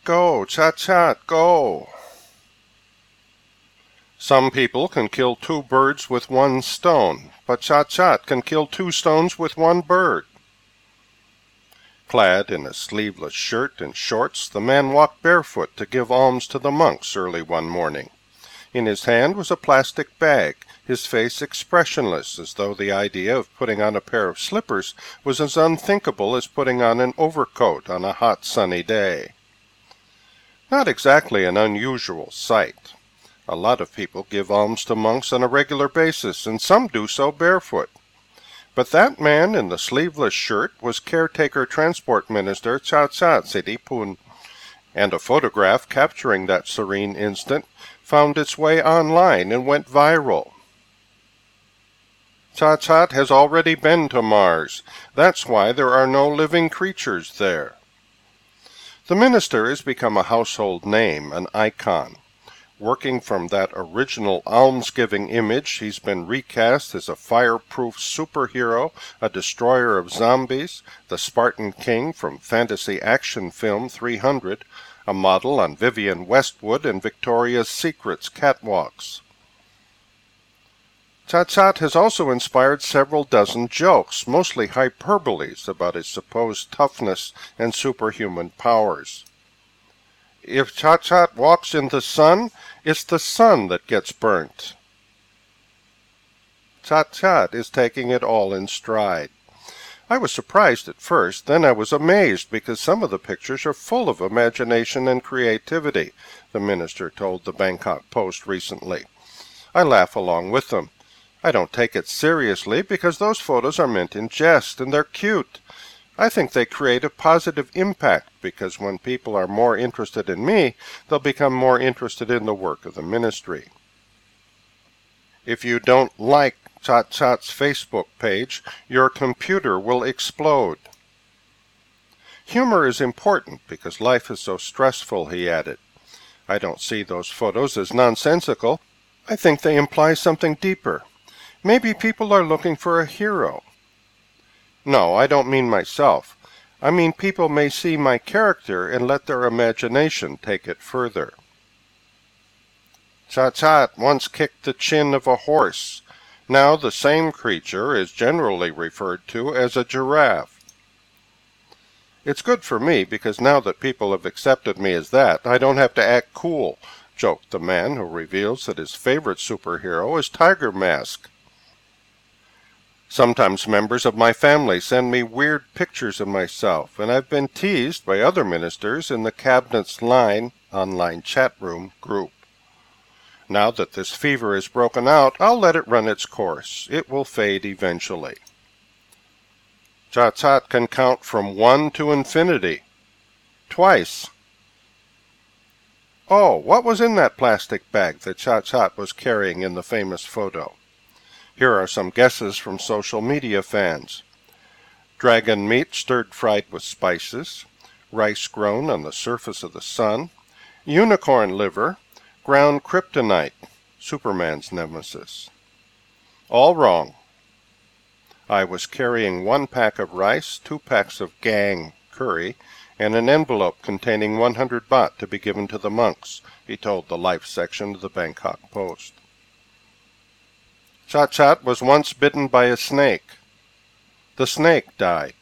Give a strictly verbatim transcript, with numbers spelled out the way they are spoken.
Go, Cha-Chat, go! Some people can kill two birds with one stone, but Cha-Chat can kill two stones with one bird. Clad in a sleeveless shirt and shorts, the man walked barefoot to give alms to the monks early one morning. In his hand was a plastic bag, his face expressionless, as though the idea of putting on a pair of slippers was as unthinkable as putting on an overcoat on a hot sunny day. Not exactly an unusual sight. A lot of people give alms to monks on a regular basis, and some do so barefoot. But that man in the sleeveless shirt was caretaker transport minister Cha-Chat Sitipun, and a photograph capturing that serene instant found its way online and went viral. Cha-Chat has already been to Mars. That's why there are no living creatures there. The minister has become a household name, an icon. Working from that original almsgiving image, he's been recast as a fireproof superhero, a destroyer of zombies, the Spartan King from fantasy action film three hundred, a model on Vivienne Westwood and Victoria's Secret's catwalks. Cha-Chat has also inspired several dozen jokes, mostly hyperboles, about his supposed toughness and superhuman powers. If Cha-Chat walks in the sun, it's the sun that gets burnt. Cha-Chat is taking it all in stride. I was surprised at first, then I was amazed because some of the pictures are full of imagination and creativity, the minister told the Bangkok Post recently. I laugh along with them. I don't take it seriously because those photos are meant in jest and they're cute. I think they create a positive impact because when people are more interested in me, they'll become more interested in the work of the ministry. If you don't like Cha-Chat's Facebook page, your computer will explode. Humor is important because life is so stressful, he added. I don't see those photos as nonsensical. I think they imply something deeper. Maybe people are looking for a hero. No, I don't mean myself. I mean people may see my character and let their imagination take it further. Cha-Chat once kicked the chin of a horse. Now the same creature is generally referred to as a giraffe. It's good for me because now that people have accepted me as that, I don't have to act cool, joked the man who reveals that his favorite superhero is Tiger Mask. Sometimes members of my family send me weird pictures of myself, and I've been teased by other ministers in the Cabinet's Line online chat room group. Now that this fever is broken out, I'll let it run its course. It will fade eventually. Cha-Chat can count from one to infinity. Twice. Oh, what was in that plastic bag that Cha-Chat was carrying in the famous photo? Here are some guesses from social media fans. Dragon meat stir-fried with spices, rice grown on the surface of the sun, unicorn liver, ground kryptonite, Superman's nemesis. All wrong. I was carrying one pack of rice, two packs of gang curry, and an envelope containing one hundred baht to be given to the monks, he told the Life section of the Bangkok Post. Cha-Chat was once bitten by a snake. The snake died.